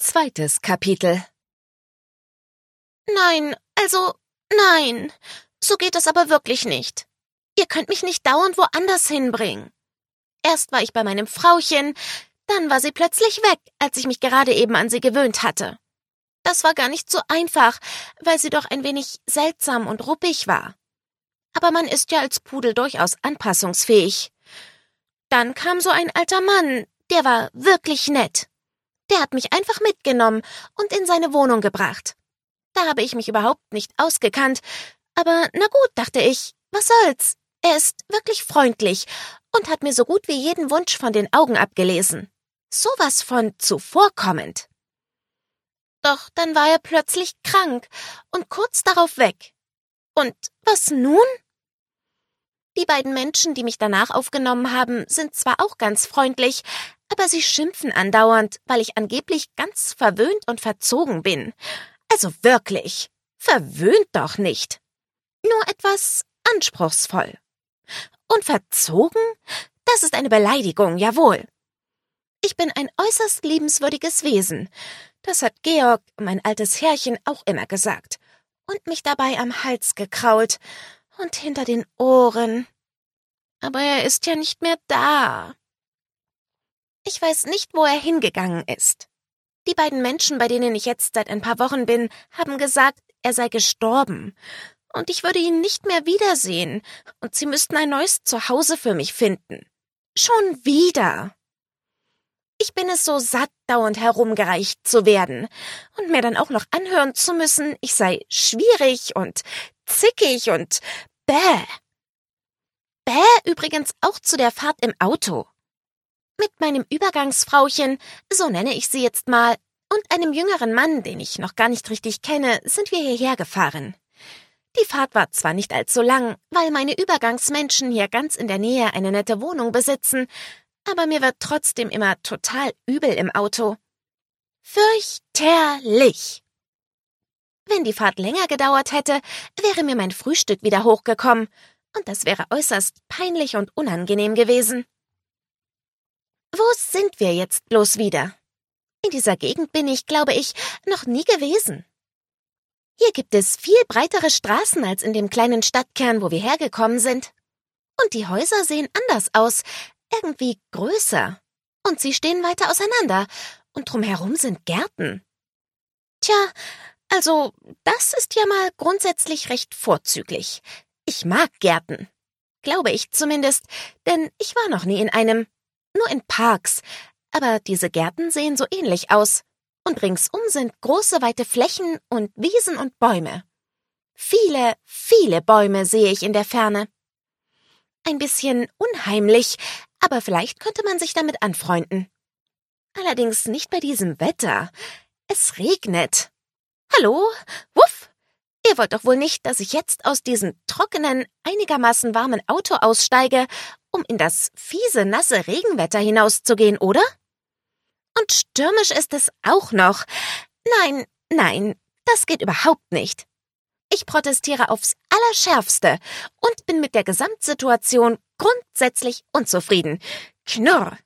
Zweites Kapitel. Nein, nein. So geht es aber wirklich nicht. Ihr könnt mich nicht dauernd woanders hinbringen. Erst war ich bei meinem Frauchen, dann war sie plötzlich weg, als ich mich gerade eben an sie gewöhnt hatte. Das war gar nicht so einfach, weil sie doch ein wenig seltsam und ruppig war. Aber man ist ja als Pudel durchaus anpassungsfähig. Dann kam so ein alter Mann, der war wirklich nett. Der hat mich einfach mitgenommen und in seine Wohnung gebracht. Da habe ich mich überhaupt nicht ausgekannt, aber na gut, dachte ich, was soll's? Er ist wirklich freundlich und hat mir so gut wie jeden Wunsch von den Augen abgelesen. Sowas von zuvorkommend. Doch dann war er plötzlich krank und kurz darauf weg. Und was nun? Die beiden Menschen, die mich danach aufgenommen haben, sind zwar auch ganz freundlich, aber sie schimpfen andauernd, weil ich angeblich ganz verwöhnt und verzogen bin. Also wirklich, verwöhnt doch nicht. Nur etwas anspruchsvoll. Und verzogen? Das ist eine Beleidigung, jawohl. Ich bin ein äußerst liebenswürdiges Wesen. Das hat Georg, mein altes Herrchen, auch immer gesagt. Und mich dabei am Hals gekrault und hinter den Ohren. Aber er ist ja nicht mehr da. Ich weiß nicht, wo er hingegangen ist. Die beiden Menschen, bei denen ich jetzt seit ein paar Wochen bin, haben gesagt, er sei gestorben. Und ich würde ihn nicht mehr wiedersehen. Und sie müssten ein neues Zuhause für mich finden. Schon wieder. Ich bin es so satt, dauernd herumgereicht zu werden. Und mir dann auch noch anhören zu müssen, ich sei schwierig und zickig und bäh. Bäh übrigens auch zu der Fahrt im Auto. Mit meinem Übergangsfrauchen, so nenne ich sie jetzt mal, und einem jüngeren Mann, den ich noch gar nicht richtig kenne, sind wir hierher gefahren. Die Fahrt war zwar nicht allzu lang, weil meine Übergangsmenschen hier ganz in der Nähe eine nette Wohnung besitzen, aber mir wird trotzdem immer total übel im Auto. Fürchterlich! Wenn die Fahrt länger gedauert hätte, wäre mir mein Frühstück wieder hochgekommen, und das wäre äußerst peinlich und unangenehm gewesen. Wo sind wir jetzt bloß wieder? In dieser Gegend bin ich, glaube ich, noch nie gewesen. Hier gibt es viel breitere Straßen als in dem kleinen Stadtkern, wo wir hergekommen sind. Und die Häuser sehen anders aus, irgendwie größer. Und sie stehen weiter auseinander, und drumherum sind Gärten. Tja, also das ist ja mal grundsätzlich recht vorzüglich. Ich mag Gärten. Glaube ich zumindest, denn ich war noch nie in einem. Nur in Parks, aber diese Gärten sehen so ähnlich aus. Und ringsum sind große, weite Flächen und Wiesen und Bäume. Viele, viele Bäume sehe ich in der Ferne. Ein bisschen unheimlich, aber vielleicht könnte man sich damit anfreunden. Allerdings nicht bei diesem Wetter. Es regnet. Hallo? Wuff! Ihr wollt doch wohl nicht, dass ich jetzt aus diesem trockenen, einigermaßen warmen Auto aussteige, um in das fiese, nasse Regenwetter hinauszugehen, oder? Und stürmisch ist es auch noch. Nein, das geht überhaupt nicht. Ich protestiere aufs Allerschärfste und bin mit der Gesamtsituation grundsätzlich unzufrieden. Knurr!